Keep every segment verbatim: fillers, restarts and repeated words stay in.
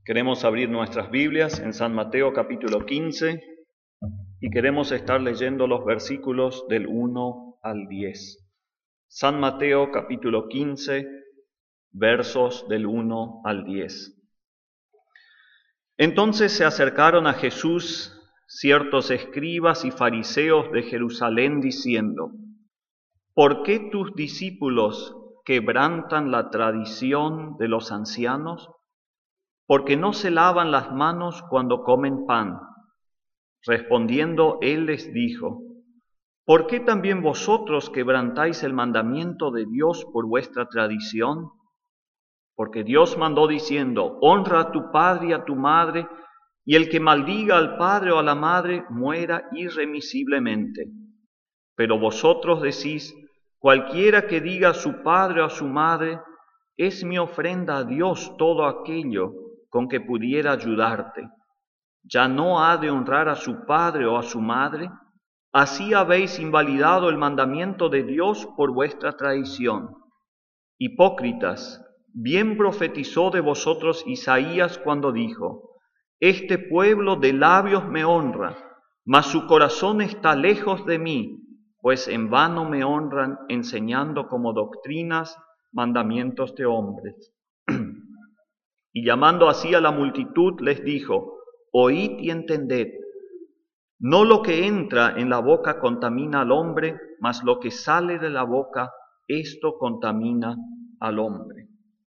Queremos abrir nuestras Biblias en San Mateo capítulo quince y queremos estar leyendo los versículos del uno al diez. San Mateo capítulo quince, versos del uno al diez. Entonces se acercaron a Jesús ciertos escribas y fariseos de Jerusalén diciendo: ¿Por qué tus discípulos quebrantan la tradición de los ancianos? Porque no se lavan las manos cuando comen pan. Respondiendo él les dijo: ¿Por qué también vosotros quebrantáis el mandamiento de Dios por vuestra tradición? Porque Dios mandó diciendo: honra a tu padre y a tu madre, y el que maldiga al padre o a la madre muera irremisiblemente. Pero vosotros decís: cualquiera que diga a su padre o a su madre, es mi ofrenda a Dios todo aquello con que pudiera ayudarte, ¿ya no ha de honrar a su padre o a su madre? Así habéis invalidado el mandamiento de Dios por vuestra traición. Hipócritas, bien profetizó de vosotros Isaías cuando dijo: este pueblo de labios me honra, mas su corazón está lejos de mí, pues en vano me honran enseñando como doctrinas mandamientos de hombres. Y llamando así a la multitud les dijo: oíd y entended. No lo que entra en la boca contamina al hombre, mas lo que sale de la boca, esto contamina al hombre.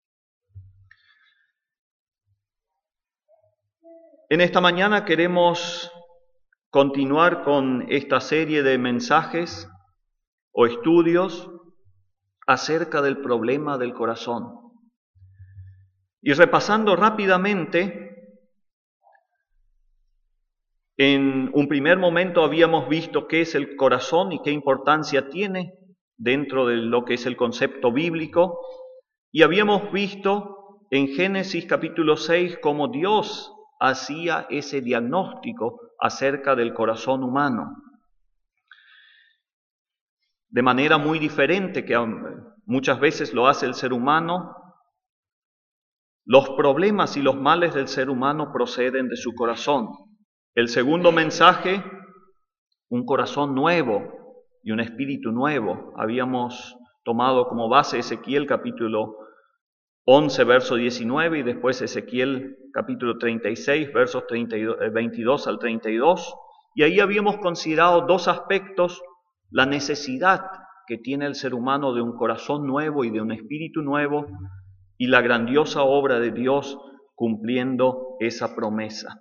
En esta mañana queremos continuar con esta serie de mensajes o estudios acerca del problema del corazón. Y repasando rápidamente, en un primer momento habíamos visto qué es el corazón y qué importancia tiene dentro de lo que es el concepto bíblico, y habíamos visto en Génesis capítulo seis cómo Dios hacía ese diagnóstico acerca del corazón humano, de manera muy diferente que muchas veces lo hace el ser humano. Los problemas y los males del ser humano proceden de su corazón. El segundo mensaje, un corazón nuevo y un espíritu nuevo. Habíamos tomado como base Ezequiel capítulo once, verso diecinueve, y después Ezequiel capítulo treinta y seis, versos veintidós al treinta y dos. Y ahí habíamos considerado dos aspectos: la necesidad que tiene el ser humano de un corazón nuevo y de un espíritu nuevo, y la grandiosa obra de Dios cumpliendo esa promesa.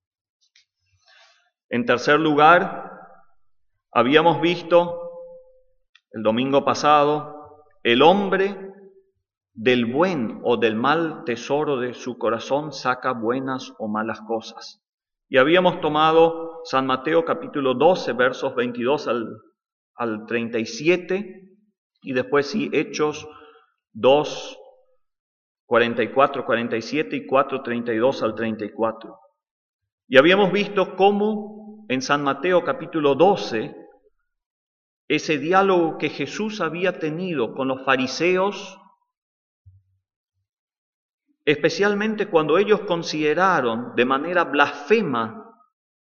En tercer lugar, habíamos visto el domingo pasado, el hombre del buen o del mal tesoro de su corazón saca buenas o malas cosas. Y habíamos tomado San Mateo capítulo doce, versos veintidós al, al treinta y siete, y después sí, Hechos dos, cuarenta y cuatro, cuarenta y siete y cuatro, treinta y dos al treinta y cuatro. Y habíamos visto cómo en San Mateo capítulo doce, ese diálogo que Jesús había tenido con los fariseos, especialmente cuando ellos consideraron de manera blasfema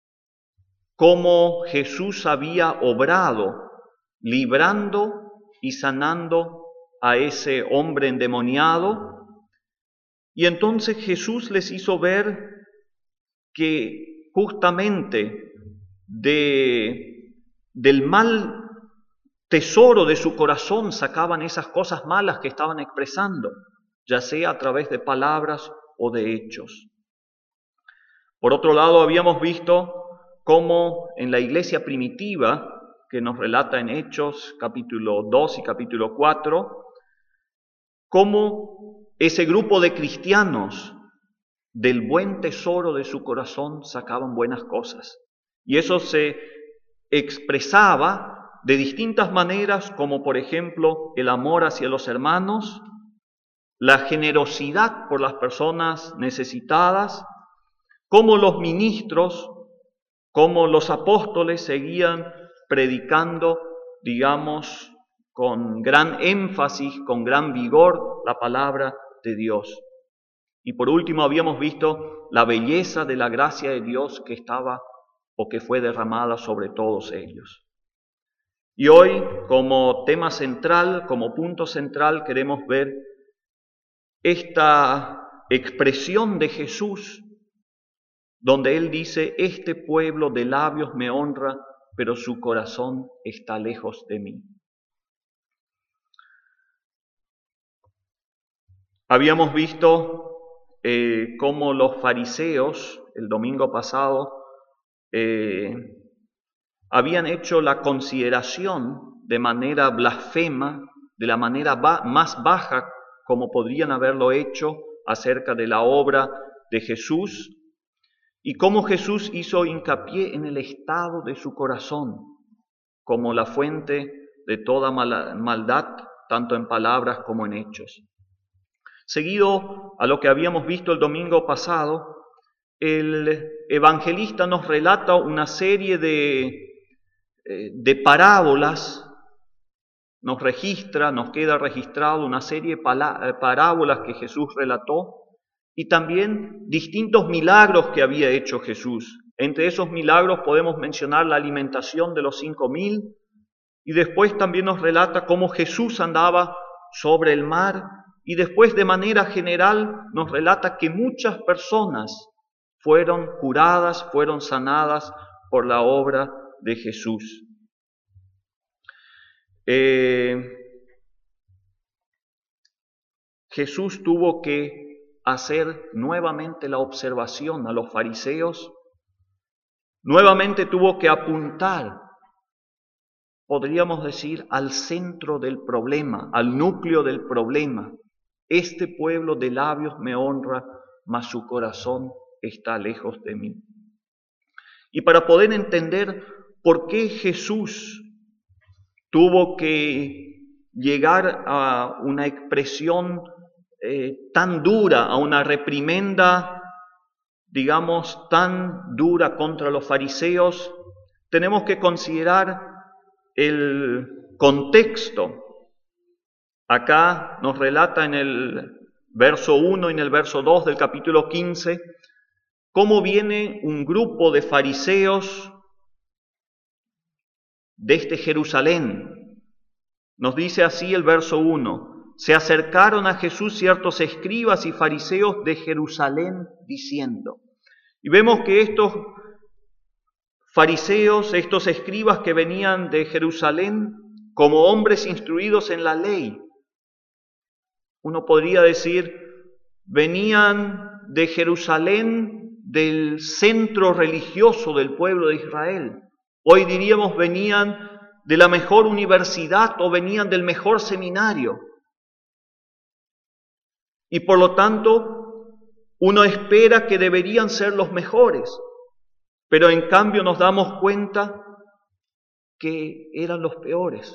cómo Jesús había obrado, librando y sanando a ese hombre endemoniado. Y entonces Jesús les hizo ver que justamente de, del mal tesoro de su corazón sacaban esas cosas malas que estaban expresando, ya sea a través de palabras o de hechos. Por otro lado, habíamos visto cómo en la iglesia primitiva, que nos relata en Hechos capítulo dos y capítulo cuatro, cómo ese grupo de cristianos del buen tesoro de su corazón sacaban buenas cosas. Y eso se expresaba de distintas maneras, como por ejemplo el amor hacia los hermanos, la generosidad por las personas necesitadas, como los ministros, como los apóstoles seguían predicando, digamos, con gran énfasis, con gran vigor, la palabra de Dios. Y por último habíamos visto la belleza de la gracia de Dios que estaba o que fue derramada sobre todos ellos. Y hoy, como tema central, como punto central, queremos ver esta expresión de Jesús, donde Él dice: este pueblo de labios me honra, pero su corazón está lejos de mí. Habíamos visto eh, cómo los fariseos, el domingo pasado, eh, habían hecho la consideración de manera blasfema, de la manera ba- más baja como podrían haberlo hecho acerca de la obra de Jesús, y cómo Jesús hizo hincapié en el estado de su corazón como la fuente de toda mala- maldad, tanto en palabras como en hechos. Seguido a lo que habíamos visto el domingo pasado, el evangelista nos relata una serie de, eh, de parábolas, nos registra, nos queda registrado una serie de parábolas que Jesús relató y también distintos milagros que había hecho Jesús. Entre esos milagros podemos mencionar la alimentación de los cinco mil y después también nos relata cómo Jesús andaba sobre el mar y después de manera general nos relata que muchas personas fueron curadas, fueron sanadas por la obra de Jesús. Eh, Jesús tuvo que hacer nuevamente la observación a los fariseos, nuevamente tuvo que apuntar, podríamos decir, al centro del problema, al núcleo del problema. Este pueblo de labios me honra, mas su corazón está lejos de mí. Y para poder entender por qué Jesús tuvo que llegar a una expresión eh, tan dura, a una reprimenda, digamos, tan dura contra los fariseos, tenemos que considerar el contexto. Acá nos relata en el verso uno y en el verso dos del capítulo quince cómo viene un grupo de fariseos desde Jerusalén. Nos dice así el verso uno: se acercaron a Jesús ciertos escribas y fariseos de Jerusalén diciendo. Y vemos que estos fariseos, estos escribas que venían de Jerusalén como hombres instruidos en la ley, uno podría decir, venían de Jerusalén, del centro religioso del pueblo de Israel. Hoy diríamos venían de la mejor universidad o venían del mejor seminario. Y por lo tanto, uno espera que deberían ser los mejores, pero en cambio nos damos cuenta que eran los peores.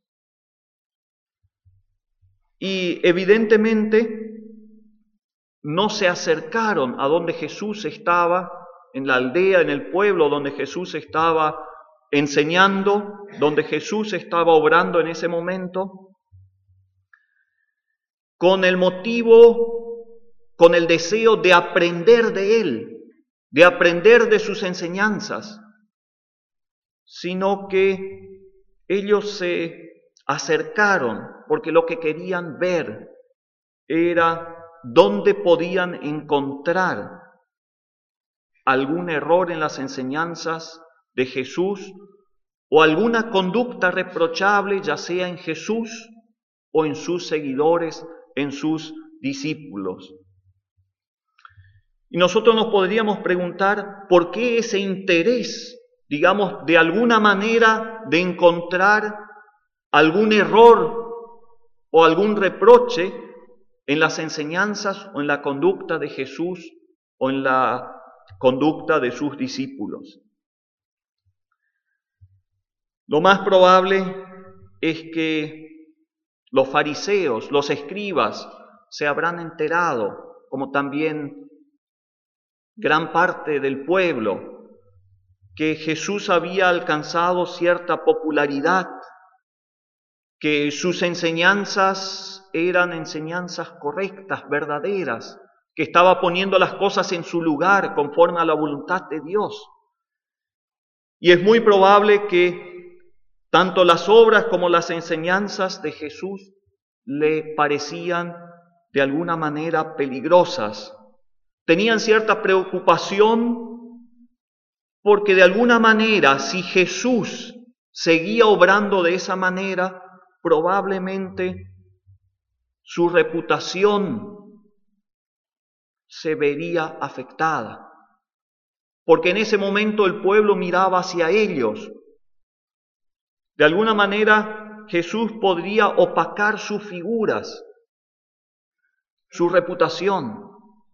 Y evidentemente no se acercaron a donde Jesús estaba, en la aldea, en el pueblo donde Jesús estaba enseñando, donde Jesús estaba obrando en ese momento, con el motivo, con el deseo de aprender de Él, de aprender de sus enseñanzas, sino que ellos se acercaron porque lo que querían ver era dónde podían encontrar algún error en las enseñanzas de Jesús o alguna conducta reprochable, ya sea en Jesús o en sus seguidores, en sus discípulos. Y nosotros nos podríamos preguntar por qué ese interés, digamos, de alguna manera de encontrar algún error o algún reproche en las enseñanzas o en la conducta de Jesús o en la conducta de sus discípulos. Lo más probable es que los fariseos, los escribas, se habrán enterado, como también gran parte del pueblo, que Jesús había alcanzado cierta popularidad, que sus enseñanzas eran enseñanzas correctas, verdaderas, que estaba poniendo las cosas en su lugar conforme a la voluntad de Dios. Y es muy probable que tanto las obras como las enseñanzas de Jesús le parecían de alguna manera peligrosas. Tenían cierta preocupación porque de alguna manera, si Jesús seguía obrando de esa manera, probablemente su reputación se vería afectada. Porque en ese momento el pueblo miraba hacia ellos. De alguna manera Jesús podría opacar sus figuras, su reputación.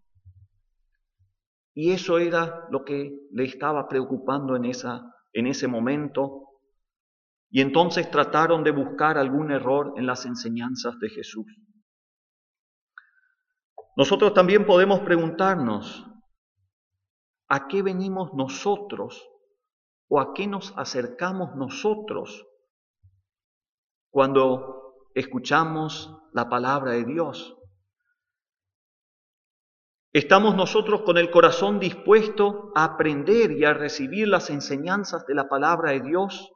Y eso era lo que le estaba preocupando en, esa, en ese momento. Y entonces trataron de buscar algún error en las enseñanzas de Jesús. Nosotros también podemos preguntarnos, ¿a qué venimos nosotros o a qué nos acercamos nosotros cuando escuchamos la palabra de Dios? ¿Estamos nosotros con el corazón dispuesto a aprender y a recibir las enseñanzas de la palabra de Dios?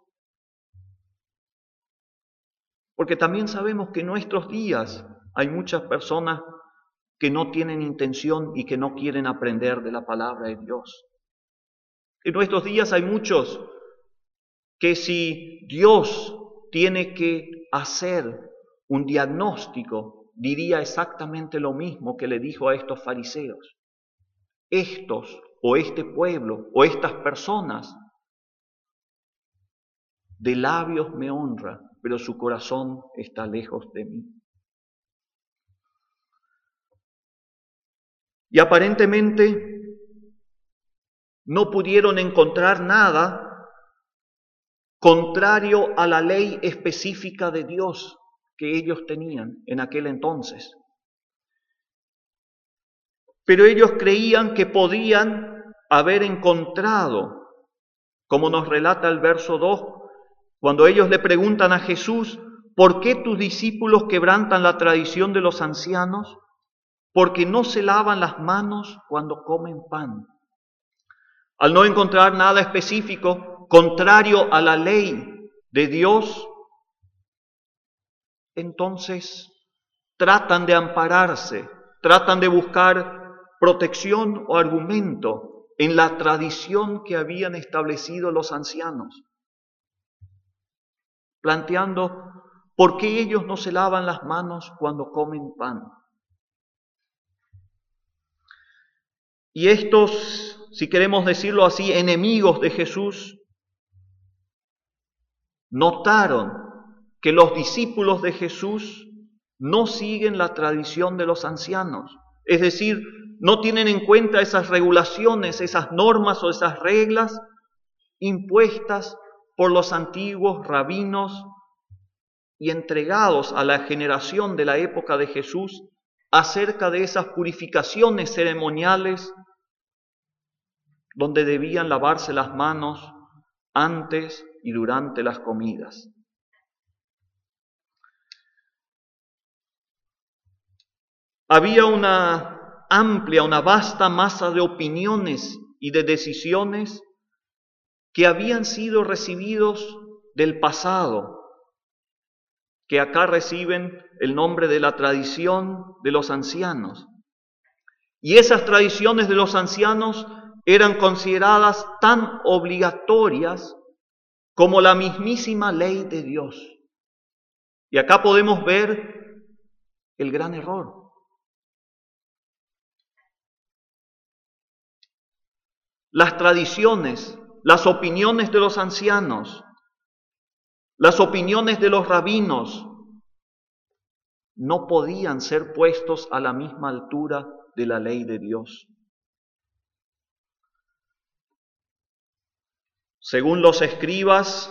Porque también sabemos que en nuestros días hay muchas personas que no tienen intención y que no quieren aprender de la palabra de Dios. En nuestros días hay muchos que si Dios tiene que hacer un diagnóstico, diría exactamente lo mismo que le dijo a estos fariseos. Estos o este pueblo o estas personas de labios me honra, pero su corazón está lejos de mí. Y aparentemente no pudieron encontrar nada contrario a la ley específica de Dios que ellos tenían en aquel entonces. Pero ellos creían que podían haber encontrado, como nos relata el verso dos, cuando ellos le preguntan a Jesús, ¿por qué tus discípulos quebrantan la tradición de los ancianos? Porque no se lavan las manos cuando comen pan. Al no encontrar nada específico contrario a la ley de Dios, entonces tratan de ampararse, tratan de buscar protección o argumento en la tradición que habían establecido los ancianos, planteando por qué ellos no se lavan las manos cuando comen pan. Y estos, si queremos decirlo así, enemigos de Jesús, notaron que los discípulos de Jesús no siguen la tradición de los ancianos. Es decir, no tienen en cuenta esas regulaciones, esas normas o esas reglas impuestas por los antiguos rabinos y entregados a la generación de la época de Jesús acerca de esas purificaciones ceremoniales donde debían lavarse las manos antes y durante las comidas. Había una amplia, una vasta masa de opiniones y de decisiones que habían sido recibidos del pasado, que acá reciben el nombre de la tradición de los ancianos. Y esas tradiciones de los ancianos eran consideradas tan obligatorias como la mismísima ley de Dios. Y acá podemos ver el gran error. Las tradiciones, las opiniones de los ancianos, las opiniones de los rabinos, no podían ser puestos a la misma altura de la ley de Dios. Según los escribas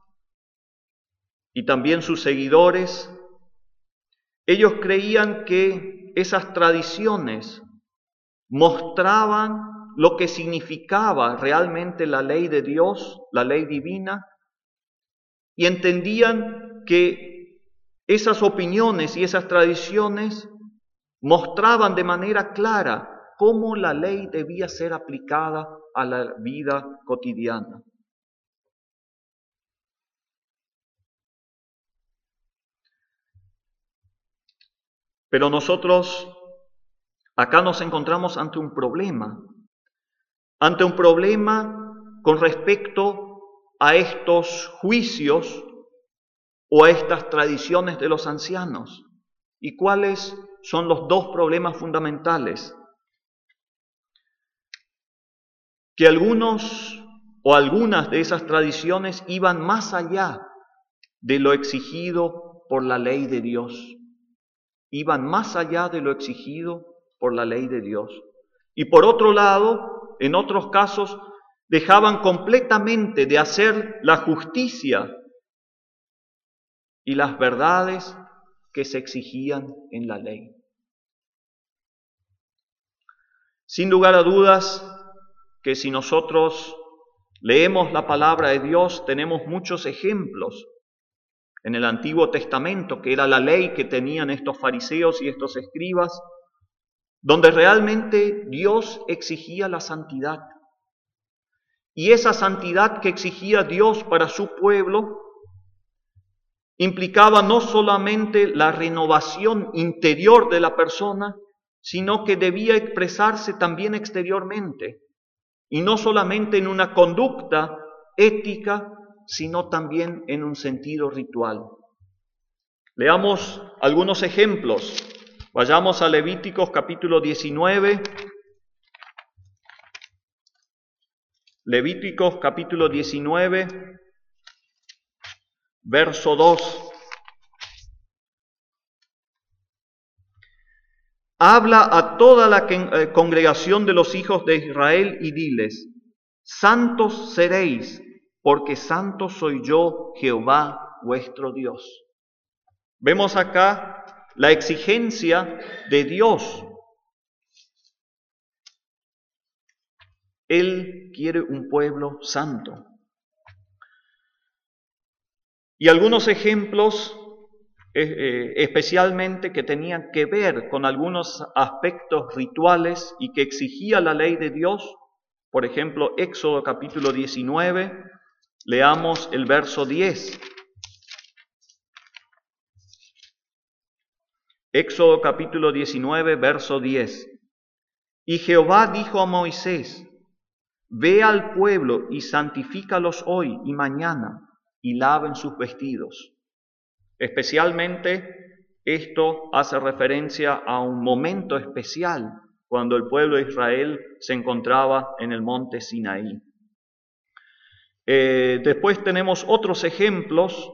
y también sus seguidores, ellos creían que esas tradiciones mostraban lo que significaba realmente la ley de Dios, la ley divina, y entendían que esas opiniones y esas tradiciones mostraban de manera clara cómo la ley debía ser aplicada a la vida cotidiana. Pero nosotros acá nos encontramos ante un problema, ante un problema con respecto a estos juicios o a estas tradiciones de los ancianos. ¿Y cuáles son los dos problemas fundamentales? Que algunos o algunas de esas tradiciones iban más allá de lo exigido por la ley de Dios. Iban más allá de lo exigido por la ley de Dios. Y por otro lado, en otros casos, dejaban completamente de hacer la justicia y las verdades que se exigían en la ley. Sin lugar a dudas que si nosotros leemos la palabra de Dios, tenemos muchos ejemplos en el Antiguo Testamento, que era la ley que tenían estos fariseos y estos escribas, donde realmente Dios exigía la santidad. Y esa santidad que exigía Dios para su pueblo implicaba no solamente la renovación interior de la persona, sino que debía expresarse también exteriormente, y no solamente en una conducta ética, sino también en un sentido ritual. Leamos algunos ejemplos. Vayamos a Levíticos capítulo diecinueve. Levíticos capítulo diecinueve, verso dos. Habla a toda la congregación de los hijos de Israel y diles: santos seréis, porque santo soy yo, Jehová vuestro Dios. Vemos acá la exigencia de Dios. Él quiere un pueblo santo. Y algunos ejemplos eh, especialmente que tenían que ver con algunos aspectos rituales y que exigía la ley de Dios. Por ejemplo, Éxodo capítulo diecinueve, leamos el verso diez. Éxodo capítulo diecinueve, verso diez. Y Jehová dijo a Moisés: ve al pueblo y santifícalos hoy y mañana, y laven sus vestidos. Especialmente esto hace referencia a un momento especial cuando el pueblo de Israel se encontraba en el monte Sinaí. Eh, después tenemos otros ejemplos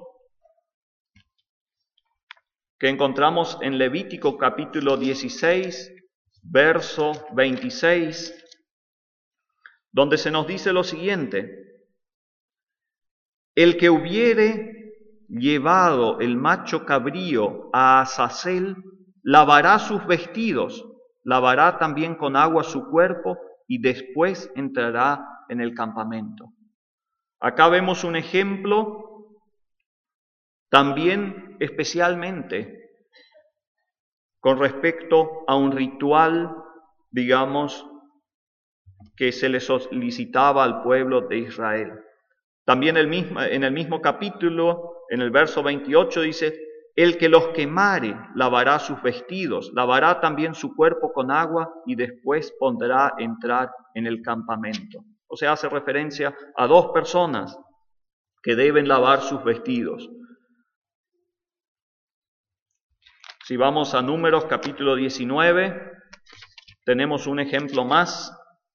que encontramos en Levítico capítulo dieciséis, verso veintiséis, donde se nos dice lo siguiente: el que hubiere llevado el macho cabrío a Azazel, lavará sus vestidos, lavará también con agua su cuerpo y después entrará en el campamento. Acá vemos un ejemplo también especialmente con respecto a un ritual, digamos, que se le solicitaba al pueblo de Israel. También el mismo, en el mismo capítulo, en el verso veintiocho dice: el que los quemare lavará sus vestidos, lavará también su cuerpo con agua y después pondrá entrar en el campamento. O sea, hace referencia a dos personas que deben lavar sus vestidos. Si vamos a Números capítulo diecinueve, tenemos un ejemplo más.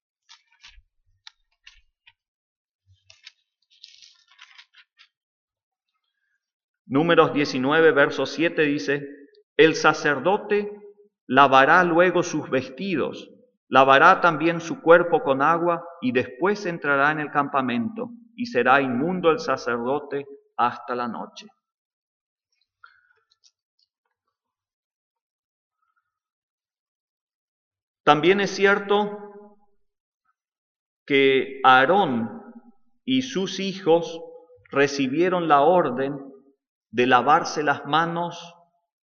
Números diecinueve, verso siete dice: el sacerdote lavará luego sus vestidos, lavará también su cuerpo con agua y después entrará en el campamento y será inmundo el sacerdote hasta la noche. También es cierto que Aarón y sus hijos recibieron la orden de lavarse las manos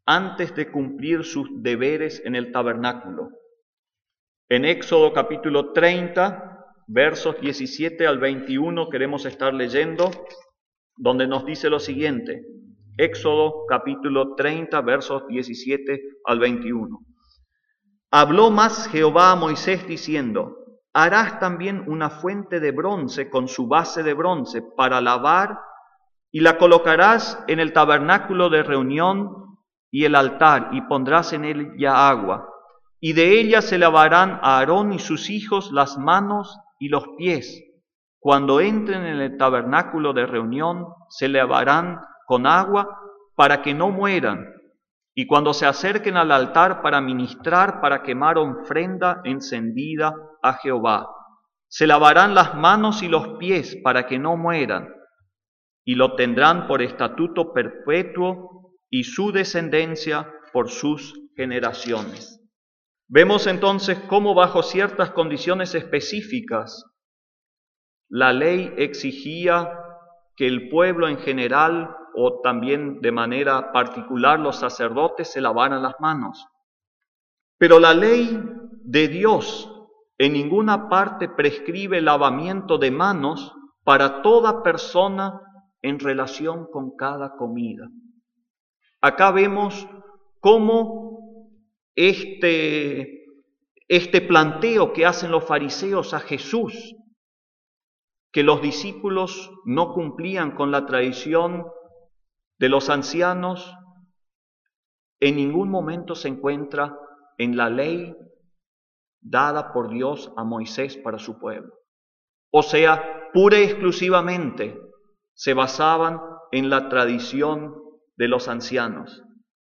antes de cumplir sus deberes en el tabernáculo. En Éxodo capítulo treinta, versos diecisiete al veintiuno queremos estar leyendo, donde nos dice lo siguiente. Éxodo capítulo treinta, versos diecisiete al veintiuno. Habló más Jehová a Moisés diciendo: harás también una fuente de bronce con su base de bronce para lavar, y la colocarás en el tabernáculo de reunión y el altar, y pondrás en ella agua. Y de ella se lavarán a Aarón y sus hijos las manos y los pies. Cuando entren en el tabernáculo de reunión, se lavarán con agua para que no mueran. Y cuando se acerquen al altar para ministrar, para quemar ofrenda encendida a Jehová, se lavarán las manos y los pies para que no mueran, y lo tendrán por estatuto perpetuo y su descendencia por sus generaciones. Vemos entonces cómo bajo ciertas condiciones específicas la ley exigía que el pueblo en general, o también de manera particular los sacerdotes, se lavaran las manos. Pero la ley de Dios en ninguna parte prescribe el lavamiento de manos para toda persona en relación con cada comida. Acá vemos cómo este, este planteo que hacen los fariseos a Jesús, que los discípulos no cumplían con la tradición de los ancianos, en ningún momento se encuentra en la ley dada por Dios a Moisés para su pueblo. O sea, pura y exclusivamente se basaban en la tradición de los ancianos.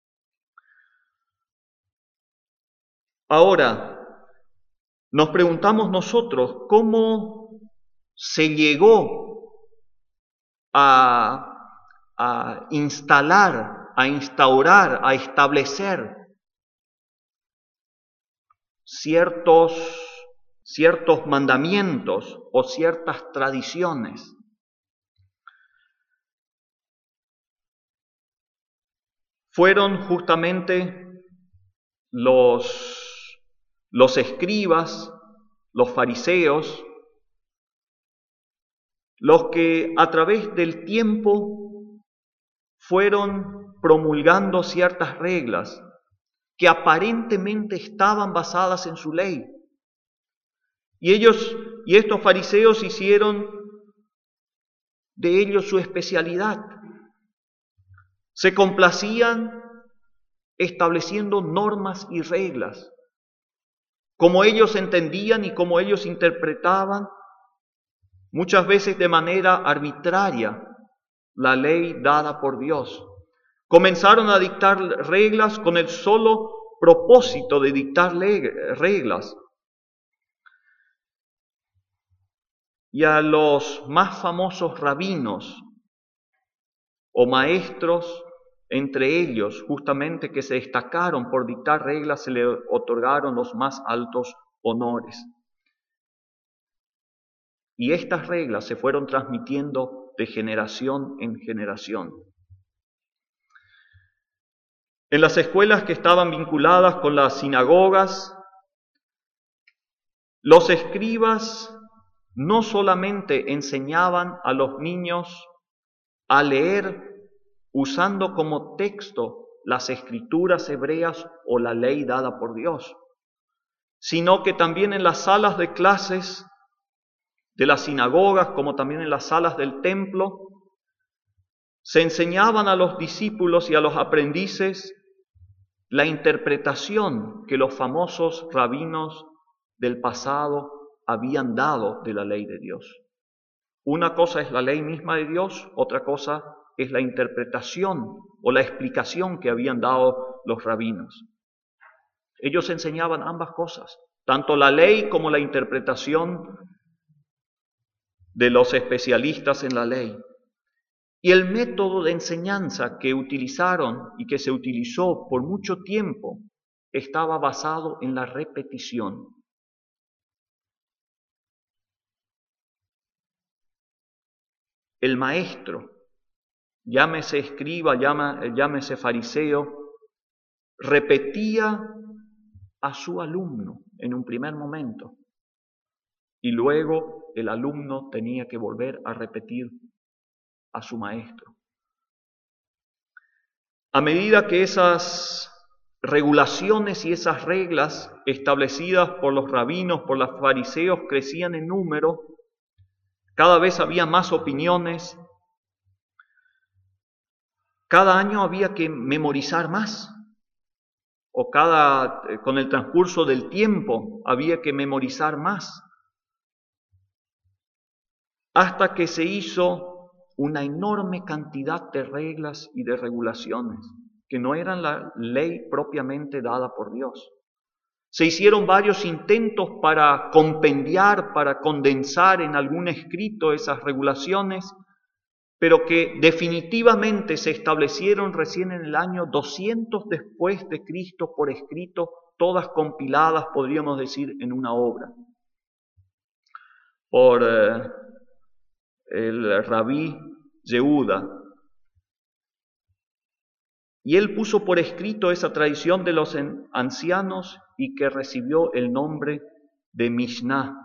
Ahora, nos preguntamos nosotros, ¿cómo se llegó a, a instalar, a instaurar, a establecer ciertos, ciertos mandamientos o ciertas tradiciones? Fueron justamente los, los escribas, los fariseos, los que a través del tiempo fueron promulgando ciertas reglas que aparentemente estaban basadas en su ley. Y ellos, y estos fariseos hicieron de ellos su especialidad. Se complacían estableciendo normas y reglas, como ellos entendían y como ellos interpretaban, muchas veces de manera arbitraria, la ley dada por Dios. Comenzaron a dictar reglas con el solo propósito de dictar reglas. Y a los más famosos rabinos o maestros, entre ellos justamente que se destacaron por dictar reglas, se le otorgaron los más altos honores. Y estas reglas se fueron transmitiendo de generación en generación. En las escuelas que estaban vinculadas con las sinagogas, los escribas no solamente enseñaban a los niños a leer usando como texto las escrituras hebreas o la ley dada por Dios, sino que también en las salas de clases de las sinagogas, como también en las salas del templo, se enseñaban a los discípulos y a los aprendices la interpretación que los famosos rabinos del pasado habían dado de la ley de Dios. Una cosa es la ley misma de Dios, otra cosa es la interpretación o la explicación que habían dado los rabinos. Ellos enseñaban ambas cosas, tanto la ley como la interpretación de los especialistas en la ley. Y el método de enseñanza que utilizaron y que se utilizó por mucho tiempo estaba basado en la repetición. El maestro, llámese escriba, llámese fariseo, repetía a su alumno en un primer momento y luego el alumno tenía que volver a repetir a su maestro. A medida que esas regulaciones y esas reglas establecidas por los rabinos, por los fariseos, crecían en número, cada vez había más opiniones, cada año había que memorizar más, o cada, con el transcurso del tiempo había que memorizar más, hasta que se hizo una enorme cantidad de reglas y de regulaciones, que no eran la ley propiamente dada por Dios. Se hicieron varios intentos para compendiar, para condensar en algún escrito esas regulaciones, pero que definitivamente se establecieron recién en el año doscientos después de Cristo por escrito, todas compiladas, podríamos decir, en una obra, por eh, el rabí Yehuda. Y él puso por escrito esa tradición de los ancianos y que recibió el nombre de Mishnah.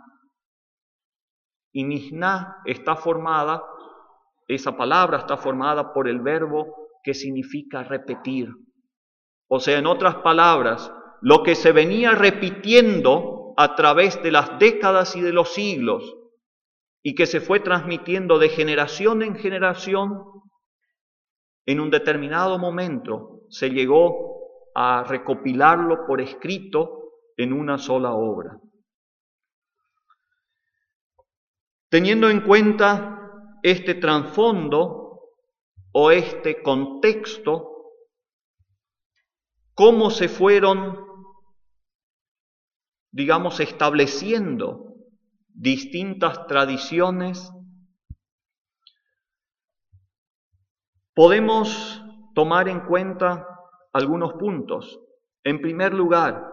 Y Mishnah está formada, esa palabra está formada por el verbo que significa repetir. O sea, en otras palabras, lo que se venía repitiendo a través de las décadas y de los siglos y que se fue transmitiendo de generación en generación, en un determinado momento se llegó a recopilarlo por escrito en una sola obra. Teniendo en cuenta este trasfondo o este contexto, cómo se fueron, digamos, estableciendo distintas tradiciones, podemos tomar en cuenta algunos puntos. En primer lugar,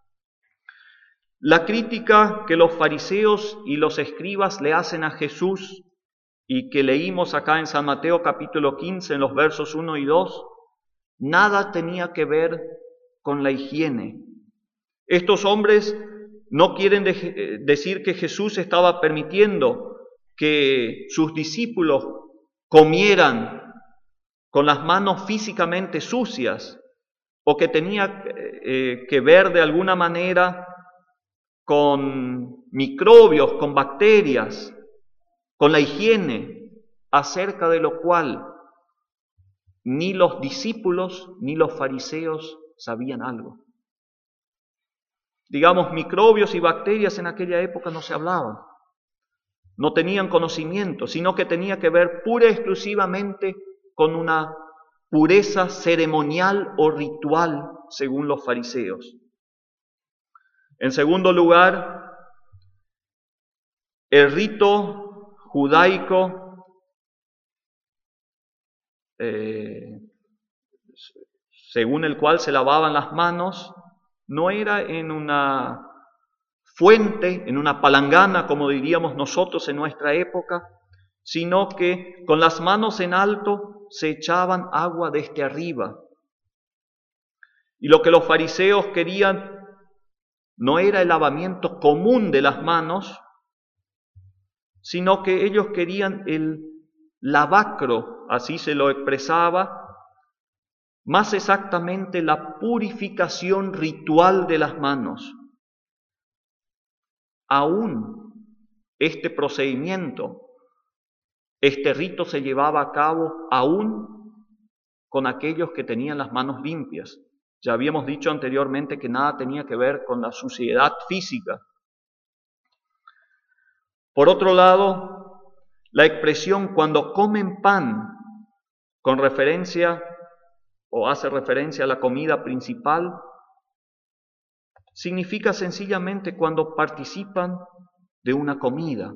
la crítica que los fariseos y los escribas le hacen a Jesús y que leímos acá en San Mateo capítulo quince en los versos uno y dos, nada tenía que ver con la higiene. Estos hombres no quieren de- decir que Jesús estaba permitiendo que sus discípulos comieran con las manos físicamente sucias, o que tenía eh, que ver de alguna manera con microbios, con bacterias, con la higiene, acerca de lo cual ni los discípulos ni los fariseos sabían algo. Digamos, microbios y bacterias en aquella época no se hablaban, no tenían conocimiento, sino que tenía que ver pura y exclusivamente con una pureza ceremonial o ritual, según los fariseos. En segundo lugar, el rito judaico, eh, según el cual se lavaban las manos, no era en una fuente, en una palangana, como diríamos nosotros en nuestra época, sino que con las manos en alto se echaban agua desde arriba. Y lo que los fariseos querían no era el lavamiento común de las manos, sino que ellos querían el lavacro, así se lo expresaba, más exactamente la purificación ritual de las manos. Aún este procedimiento, este rito se llevaba a cabo aún con aquellos que tenían las manos limpias. Ya habíamos dicho anteriormente que nada tenía que ver con la suciedad física. Por otro lado, la expresión cuando comen pan, con referencia o hace referencia a la comida principal, significa sencillamente cuando participan de una comida.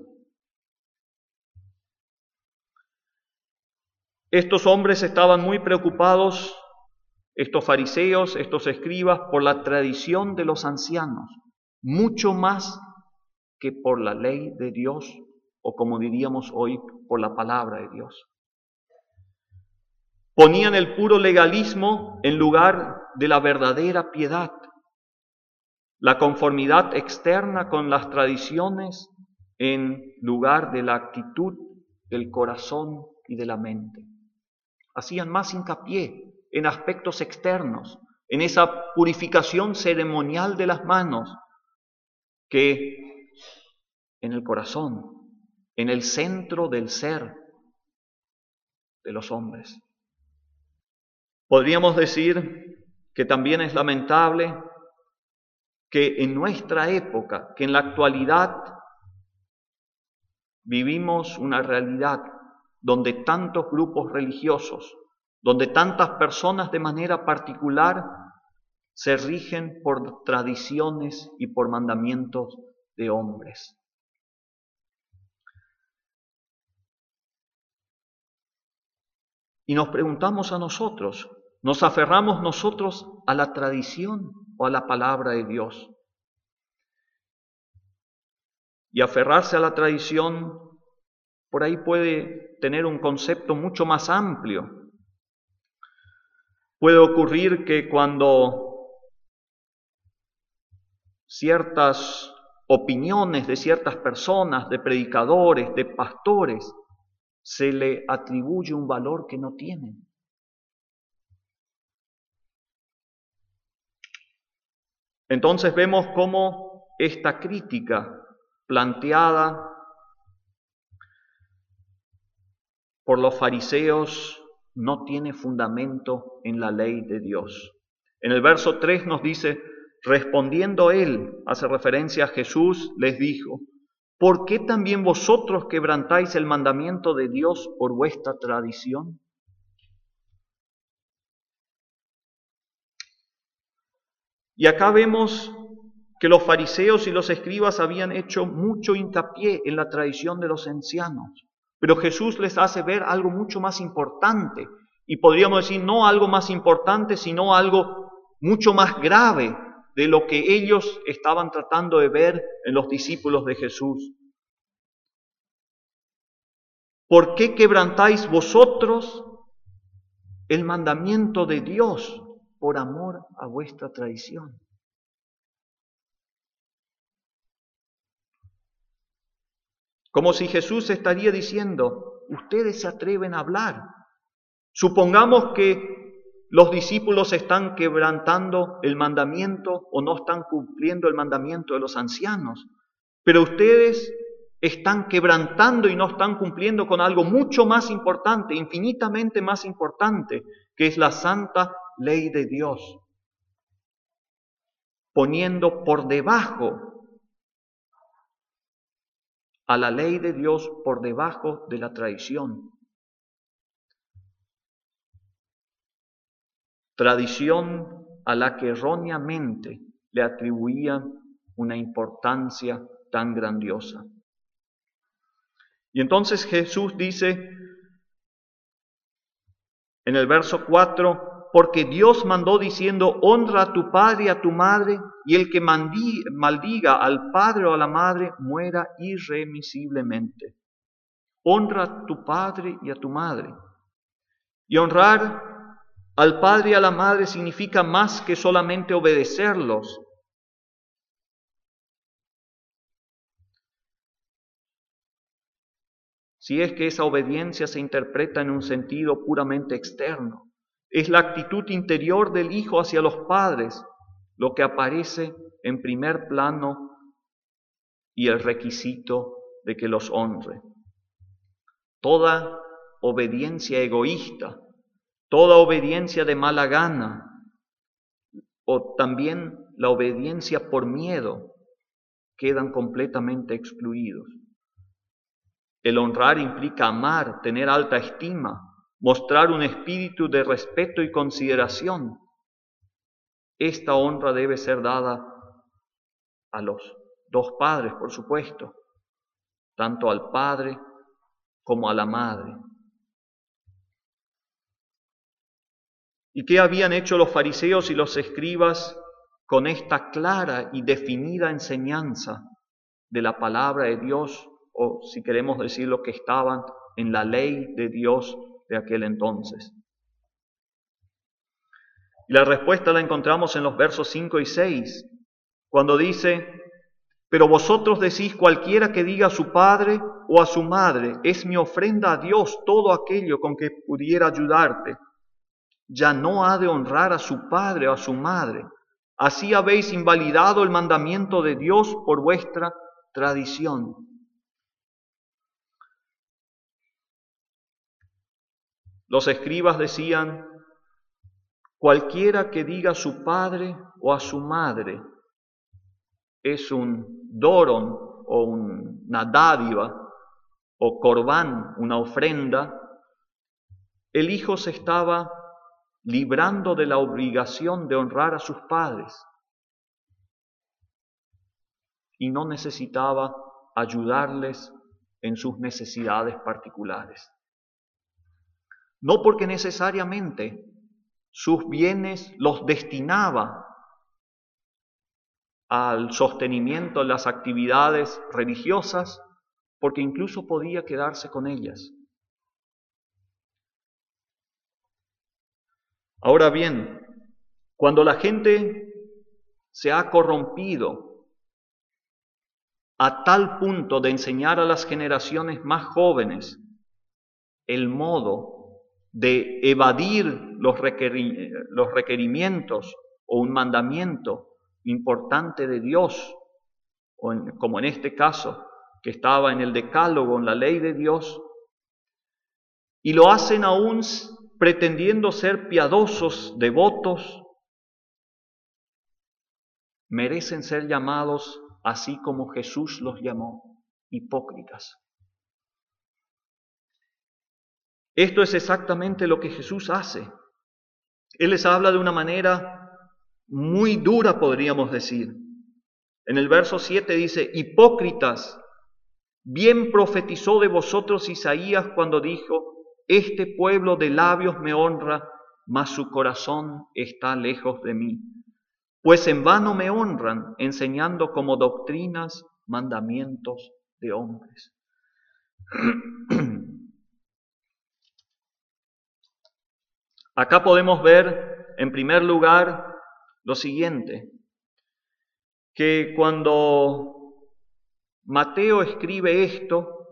Estos hombres estaban muy preocupados, estos fariseos, estos escribas, por la tradición de los ancianos, mucho más que por la ley de Dios, o como diríamos hoy, por la palabra de Dios. Ponían el puro legalismo en lugar de la verdadera piedad, la conformidad externa con las tradiciones en lugar de la actitud del corazón y de la mente. Hacían más hincapié en aspectos externos, en esa purificación ceremonial de las manos, que en el corazón, en el centro del ser de los hombres. Podríamos decir que también es lamentable que en nuestra época, que en la actualidad vivimos una realidad donde tantos grupos religiosos, donde tantas personas de manera particular se rigen por tradiciones y por mandamientos de hombres. Y nos preguntamos a nosotros, ¿nos aferramos nosotros a la tradición o a la palabra de Dios? Y aferrarse a la tradición por ahí puede tener un concepto mucho más amplio. Puede ocurrir que cuando ciertas opiniones de ciertas personas, de predicadores, de pastores, se le atribuye un valor que no tienen. Entonces vemos cómo esta crítica planteada por los fariseos no tiene fundamento en la ley de Dios. En el verso tres nos dice, respondiendo él, hace referencia a Jesús, les dijo, ¿por qué también vosotros quebrantáis el mandamiento de Dios por vuestra tradición? Y acá vemos que los fariseos y los escribas habían hecho mucho hincapié en la tradición de los ancianos, pero Jesús les hace ver algo mucho más importante, y podríamos decir no algo más importante, sino algo mucho más grave de lo que ellos estaban tratando de ver en los discípulos de Jesús. ¿Por qué quebrantáis vosotros el mandamiento de Dios por amor a vuestra tradición? Como si Jesús estaría diciendo, ustedes se atreven a hablar. Supongamos que los discípulos están quebrantando el mandamiento o no están cumpliendo el mandamiento de los ancianos, pero ustedes están quebrantando y no están cumpliendo con algo mucho más importante, infinitamente más importante, que es la santa ley de Dios, poniendo por debajo a la ley de Dios, por debajo de la tradición. Tradición a la que erróneamente le atribuían una importancia tan grandiosa. Y entonces Jesús dice en el verso cuatro, porque Dios mandó diciendo, honra a tu padre y a tu madre, y el que maldiga al padre o a la madre muera irremisiblemente. Honra a tu padre y a tu madre. Y honrar al padre y a la madre significa más que solamente obedecerlos. Si es que esa obediencia se interpreta en un sentido puramente externo. Es la actitud interior del hijo hacia los padres lo que aparece en primer plano y el requisito de que los honre. Toda obediencia egoísta, toda obediencia de mala gana, o también la obediencia por miedo, quedan completamente excluidos. El honrar implica amar, tener alta estima, mostrar un espíritu de respeto y consideración. Esta honra debe ser dada a los dos padres, por supuesto, tanto al padre como a la madre. ¿Y qué habían hecho los fariseos y los escribas con esta clara y definida enseñanza de la palabra de Dios, o si queremos decir lo que estaban en la ley de Dios de aquel entonces? Y la respuesta la encontramos en los versos cinco y seis, cuando dice: pero vosotros decís, cualquiera que diga a su padre o a su madre, es mi ofrenda a Dios todo aquello con que pudiera ayudarte, ya no ha de honrar a su padre o a su madre. Así habéis invalidado el mandamiento de Dios por vuestra tradición. Los escribas decían: cualquiera que diga a su padre o a su madre es un doron o una dádiva o corbán, una ofrenda. El hijo se estaba librando de la obligación de honrar a sus padres y no necesitaba ayudarles en sus necesidades particulares. No porque necesariamente sus bienes los destinaba al sostenimiento de las actividades religiosas, porque incluso podía quedarse con ellas. Ahora bien, cuando la gente se ha corrompido a tal punto de enseñar a las generaciones más jóvenes el modo de evadir los, requeri- los requerimientos o un mandamiento importante de Dios, o en, como en este caso, que estaba en el decálogo, en la ley de Dios, y lo hacen aún pretendiendo ser piadosos, devotos, merecen ser llamados así como Jesús los llamó, hipócritas. Esto es exactamente lo que Jesús hace. Él les habla de una manera muy dura, podríamos decir. En el verso siete dice: hipócritas, bien profetizó de vosotros Isaías cuando dijo: este pueblo de labios me honra, mas su corazón está lejos de mí. Pues en vano me honran, enseñando como doctrinas mandamientos de hombres. Acá podemos ver, en primer lugar, lo siguiente, que cuando Mateo escribe esto,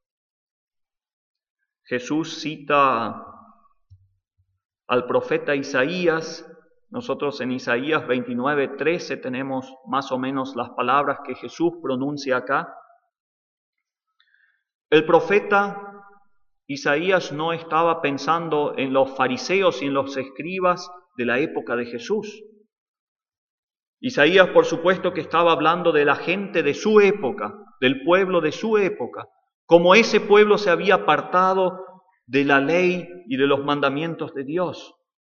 Jesús cita al profeta Isaías. Nosotros en Isaías veintinueve, trece tenemos más o menos las palabras que Jesús pronuncia acá. El profeta Isaías no estaba pensando en los fariseos y en los escribas de la época de Jesús. Isaías, por supuesto, que estaba hablando de la gente de su época, del pueblo de su época, como ese pueblo se había apartado de la ley y de los mandamientos de Dios.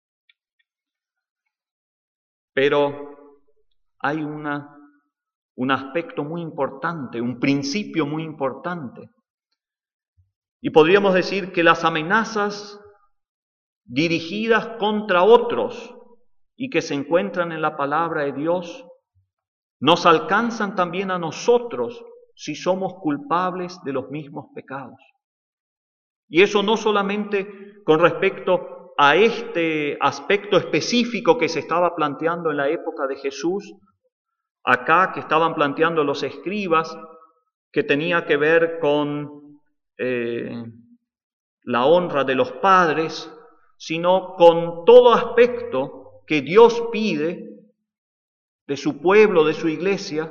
Pero hay una, un aspecto muy importante, un principio muy importante. Y podríamos decir que las amenazas dirigidas contra otros y que se encuentran en la palabra de Dios, nos alcanzan también a nosotros si somos culpables de los mismos pecados. Y eso no solamente con respecto a este aspecto específico que se estaba planteando en la época de Jesús, acá que estaban planteando los escribas, que tenía que ver con eh, la honra de los padres, sino con todo aspecto que Dios pide de su pueblo, de su iglesia.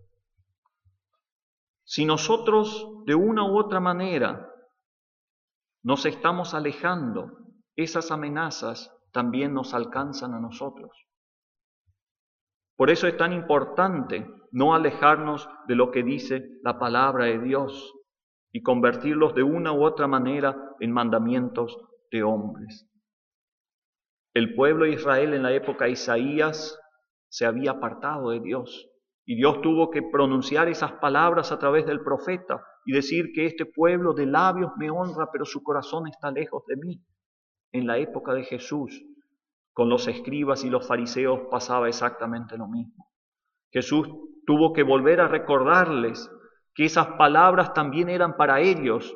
Si nosotros de una u otra manera nos estamos alejando, esas amenazas también nos alcanzan a nosotros. Por eso es tan importante no alejarnos de lo que dice la palabra de Dios y convertirlos de una u otra manera en mandamientos de hombres. El pueblo de Israel en la época de Isaías se había apartado de Dios y Dios tuvo que pronunciar esas palabras a través del profeta y decir que este pueblo de labios me honra, pero su corazón está lejos de mí. En la época de Jesús, con los escribas y los fariseos pasaba exactamente lo mismo. Jesús tuvo que volver a recordarles que esas palabras también eran para ellos,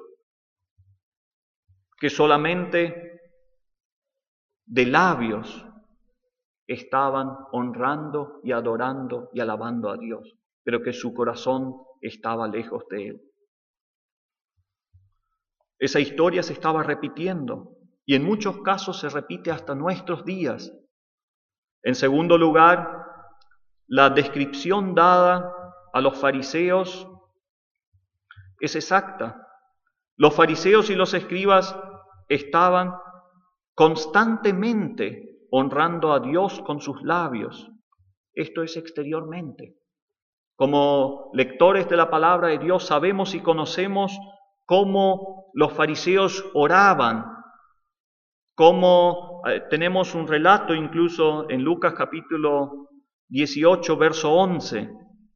que solamente de labios estaban honrando y adorando y alabando a Dios, pero que su corazón estaba lejos de Él. Esa historia se estaba repitiendo y en muchos casos se repite hasta nuestros días. En segundo lugar, la descripción dada a los fariseos es exacta. Los fariseos y los escribas estaban constantemente honrando a Dios con sus labios. Esto es exteriormente. Como lectores de la palabra de Dios sabemos y conocemos cómo los fariseos oraban, cómo eh, tenemos un relato incluso en Lucas capítulo dieciocho, verso once,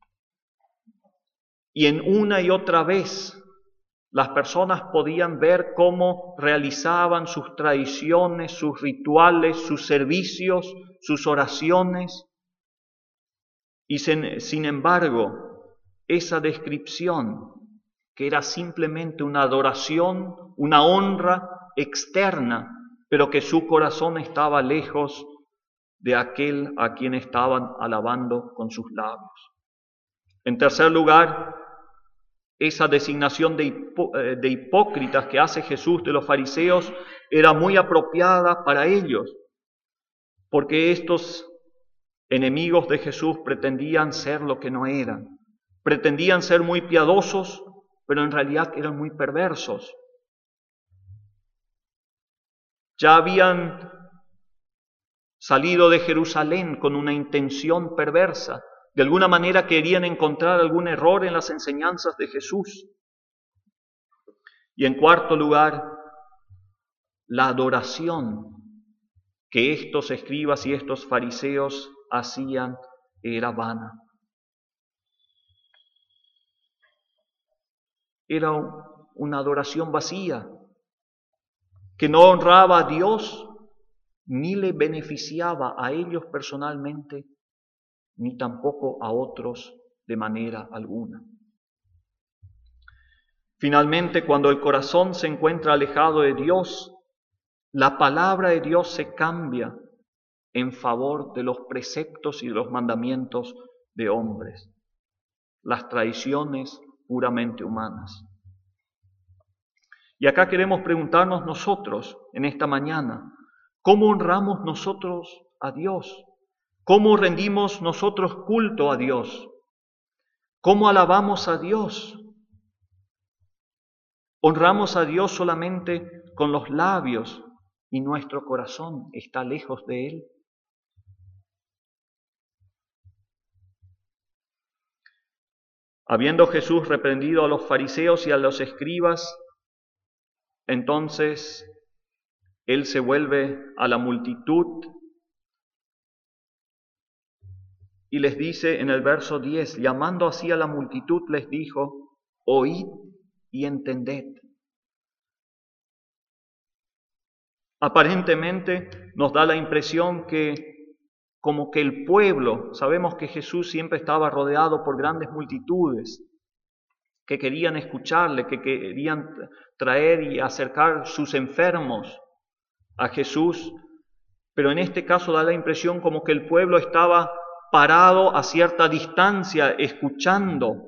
y en una y otra vez las personas podían ver cómo realizaban sus tradiciones, sus rituales, sus servicios, sus oraciones. Y sin, sin embargo, esa descripción, que era simplemente una adoración, una honra externa, pero que su corazón estaba lejos de aquel a quien estaban alabando con sus labios. En tercer lugar, esa designación de, hipó, de hipócritas que hace Jesús de los fariseos era muy apropiada para ellos, porque estos enemigos de Jesús pretendían ser lo que no eran. Pretendían ser muy piadosos, pero en realidad eran muy perversos. Ya habían salido de Jerusalén con una intención perversa. De alguna manera querían encontrar algún error en las enseñanzas de Jesús. Y en cuarto lugar, la adoración que estos escribas y estos fariseos hacían era vana. Era una adoración vacía, que no honraba a Dios, ni le beneficiaba a ellos personalmente, ni tampoco a otros de manera alguna. Finalmente, cuando el corazón se encuentra alejado de Dios, la palabra de Dios se cambia en favor de los preceptos y de los mandamientos de hombres, las tradiciones puramente humanas. Y acá queremos preguntarnos nosotros en esta mañana, ¿cómo honramos nosotros a Dios? ¿Cómo rendimos nosotros culto a Dios? ¿Cómo alabamos a Dios? ¿Honramos a Dios solamente con los labios y nuestro corazón está lejos de Él? Habiendo Jesús reprendido a los fariseos y a los escribas, entonces Él se vuelve a la multitud y les dice en el verso diez, llamando así a la multitud, les dijo, oíd y entended. Aparentemente nos da la impresión que como que el pueblo, sabemos que Jesús siempre estaba rodeado por grandes multitudes que querían escucharle, que querían traer y acercar sus enfermos a Jesús, pero en este caso da la impresión como que el pueblo estaba parado a cierta distancia, escuchando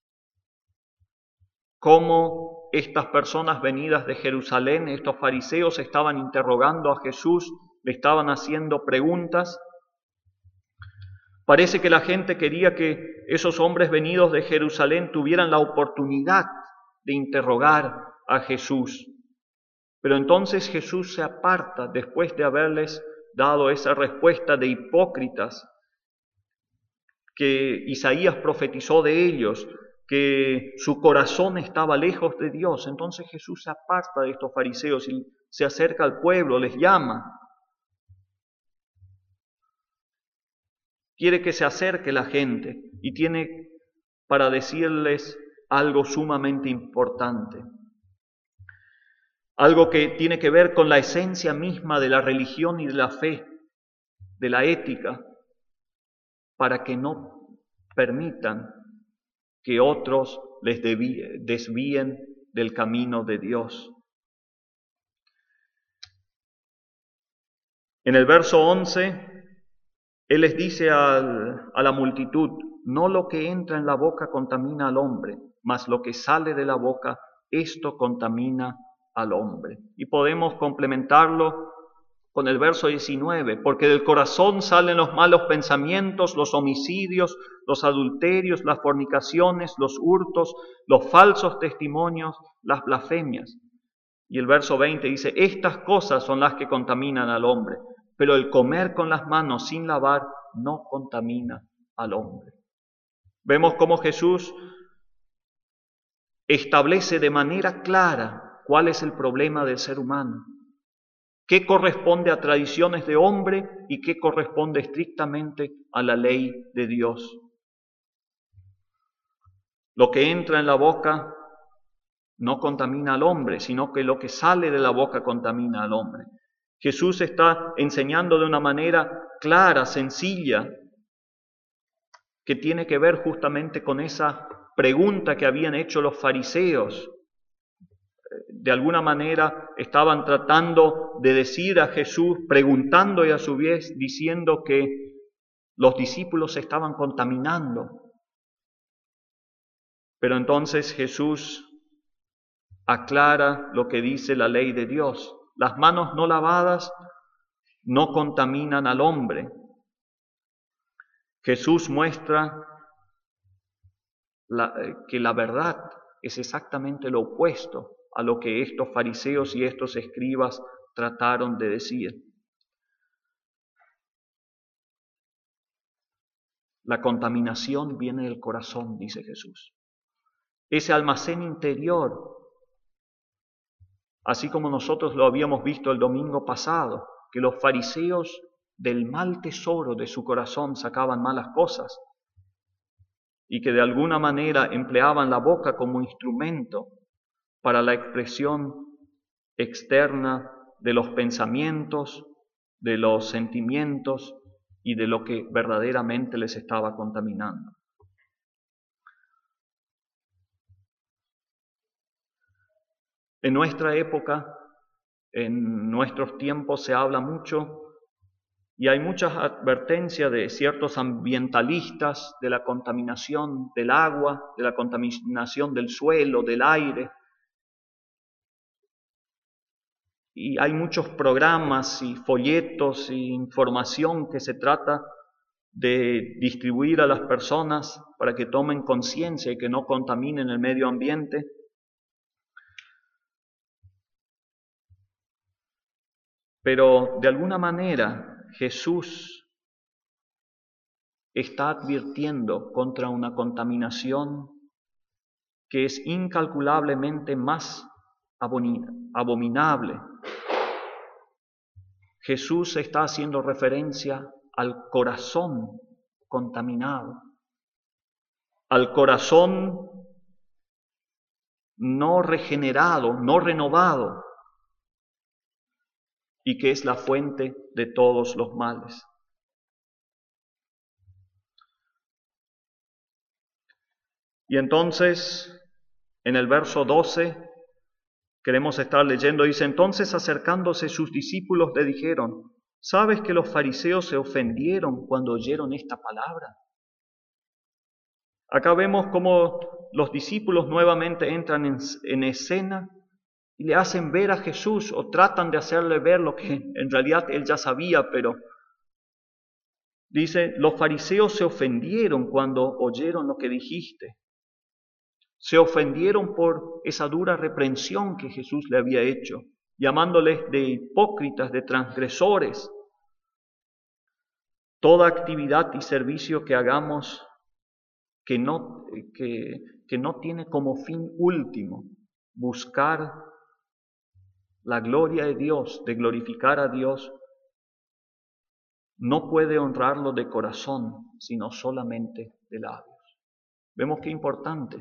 cómo estas personas venidas de Jerusalén, estos fariseos, estaban interrogando a Jesús, le estaban haciendo preguntas. Parece que la gente quería que esos hombres venidos de Jerusalén tuvieran la oportunidad de interrogar a Jesús. Pero entonces Jesús se aparta después de haberles dado esa respuesta de hipócritas que Isaías profetizó de ellos, que su corazón estaba lejos de Dios. Entonces Jesús se aparta de estos fariseos y se acerca al pueblo, les llama. Quiere que se acerque la gente y tiene para decirles algo sumamente importante. Algo que tiene que ver con la esencia misma de la religión y de la fe, de la ética, para que no permitan que otros les desvíen del camino de Dios. En el verso once Él les dice al, a la multitud, no lo que entra en la boca contamina al hombre, mas lo que sale de la boca, esto contamina al hombre. Y podemos complementarlo con el verso diecinueve, porque del corazón salen los malos pensamientos, los homicidios, los adulterios, las fornicaciones, los hurtos, los falsos testimonios, las blasfemias. Y el verso veinte dice, estas cosas son las que contaminan al hombre, pero el comer con las manos sin lavar no contamina al hombre. Vemos cómo Jesús establece de manera clara cuál es el problema del ser humano, qué corresponde a tradiciones de hombre y qué corresponde estrictamente a la ley de Dios. Lo que entra en la boca no contamina al hombre, sino que lo que sale de la boca contamina al hombre. Jesús está enseñando de una manera clara, sencilla, que tiene que ver justamente con esa pregunta que habían hecho los fariseos. De alguna manera estaban tratando de decir a Jesús, preguntando y a su vez diciendo que los discípulos se estaban contaminando. Pero entonces Jesús aclara lo que dice la ley de Dios. Las manos no lavadas no contaminan al hombre. Jesús muestra la, que la verdad es exactamente lo opuesto a lo que estos fariseos y estos escribas trataron de decir. La contaminación viene del corazón, dice Jesús. Ese almacén interior, así como nosotros lo habíamos visto el domingo pasado, que los fariseos del mal tesoro de su corazón sacaban malas cosas y que de alguna manera empleaban la boca como instrumento para la expresión externa de los pensamientos, de los sentimientos y de lo que verdaderamente les estaba contaminando. En nuestra época, en nuestros tiempos, se habla mucho y hay muchas advertencias de ciertos ambientalistas de la contaminación del agua, de la contaminación del suelo, del aire. Y hay muchos programas y folletos e información que se trata de distribuir a las personas para que tomen conciencia y que no contaminen el medio ambiente. Pero de alguna manera Jesús está advirtiendo contra una contaminación que es incalculablemente más abominable. Jesús está haciendo referencia al corazón contaminado, al corazón no regenerado, no renovado, y que es la fuente de todos los males. Y entonces, en el verso doce, queremos estar leyendo, dice, entonces acercándose sus discípulos le dijeron, ¿sabes que los fariseos se ofendieron cuando oyeron esta palabra? Acá vemos cómo los discípulos nuevamente entran en, en escena y le hacen ver a Jesús o tratan de hacerle ver lo que en realidad él ya sabía, pero dice, los fariseos se ofendieron cuando oyeron lo que dijiste. Se ofendieron por esa dura reprensión que Jesús le había hecho, llamándoles de hipócritas, de transgresores. Toda actividad y servicio que hagamos que no, que, que no tiene como fin último buscar la gloria de Dios, de glorificar a Dios, no puede honrarlo de corazón, sino solamente de labios. Vemos qué importante.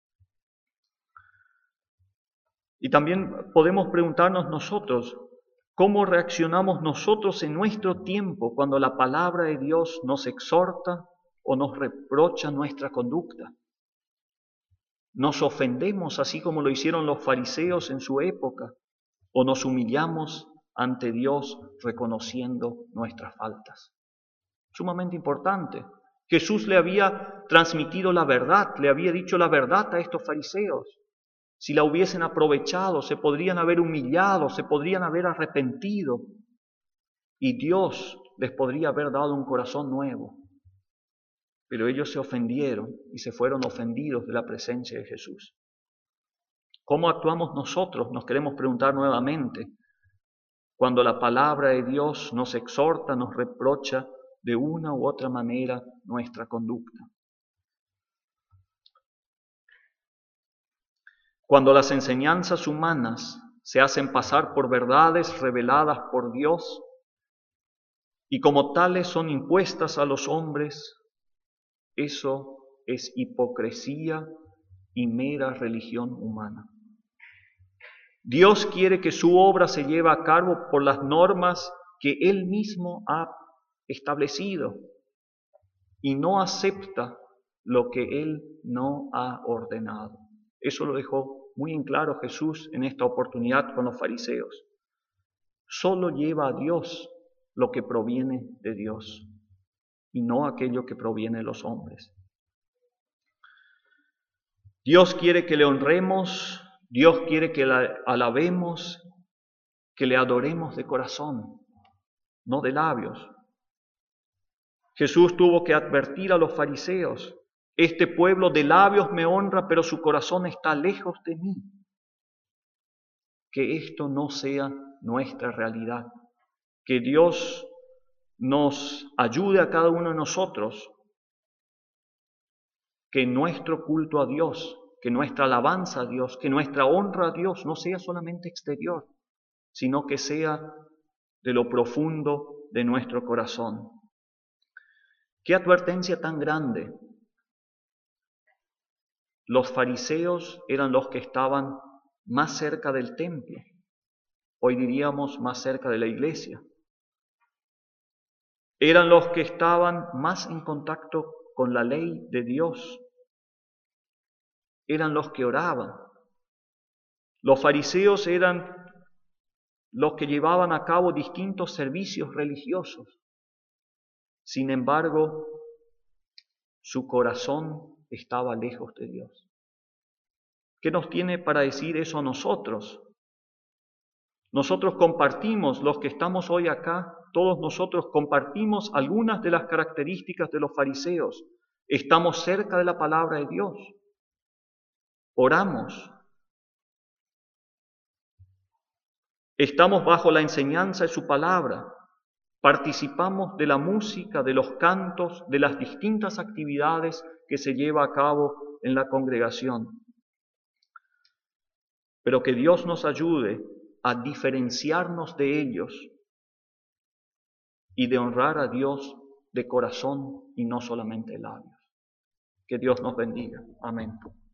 Y también podemos preguntarnos nosotros, ¿cómo reaccionamos nosotros en nuestro tiempo cuando la palabra de Dios nos exhorta o nos reprocha nuestra conducta? ¿Nos ofendemos así como lo hicieron los fariseos en su época? ¿O nos humillamos ante Dios reconociendo nuestras faltas? sumamente importante. Jesús le había transmitido la verdad, le había dicho la verdad a estos fariseos. Si la hubiesen aprovechado, se podrían haber humillado, se podrían haber arrepentido y Dios les podría haber dado un corazón nuevo. Pero ellos se ofendieron y se fueron ofendidos de la presencia de Jesús. ¿Cómo actuamos nosotros? Nos queremos preguntar nuevamente. Cuando la palabra de Dios nos exhorta, nos reprocha de una u otra manera nuestra conducta. Cuando las enseñanzas humanas se hacen pasar por verdades reveladas por Dios y como tales son impuestas a los hombres, eso es hipocresía y mera religión humana. Dios quiere que su obra se lleve a cabo por las normas que Él mismo ha establecido y no acepta lo que Él no ha ordenado. Eso lo dejó muy en claro Jesús en esta oportunidad con los fariseos. Solo lleva a Dios lo que proviene de Dios y no aquello que proviene de los hombres. Dios quiere que le honremos, Dios quiere que le alabemos, que le adoremos de corazón, no de labios. Jesús tuvo que advertir a los fariseos: este pueblo de labios me honra, pero su corazón está lejos de mí. Que esto no sea nuestra realidad. Que Dios nos ayude a cada uno de nosotros, que nuestro culto a Dios, que nuestra alabanza a Dios, que nuestra honra a Dios no sea solamente exterior, sino que sea de lo profundo de nuestro corazón. ¡Qué advertencia tan grande! Los fariseos eran los que estaban más cerca del templo, hoy diríamos más cerca de la iglesia. Eran los que estaban más en contacto con la ley de Dios. Eran los que oraban. Los fariseos eran los que llevaban a cabo distintos servicios religiosos. Sin embargo, su corazón estaba lejos de Dios. ¿Qué nos tiene para decir eso a nosotros? Nosotros compartimos, los que estamos hoy acá, todos nosotros compartimos algunas de las características de los fariseos. Estamos cerca de la palabra de Dios. Oramos. Estamos bajo la enseñanza de su palabra. Participamos de la música, de los cantos, de las distintas actividades que se lleva a cabo en la congregación. Pero que Dios nos ayude a diferenciarnos de ellos y de honrar a Dios de corazón y no solamente de labios. Que Dios nos bendiga. Amén.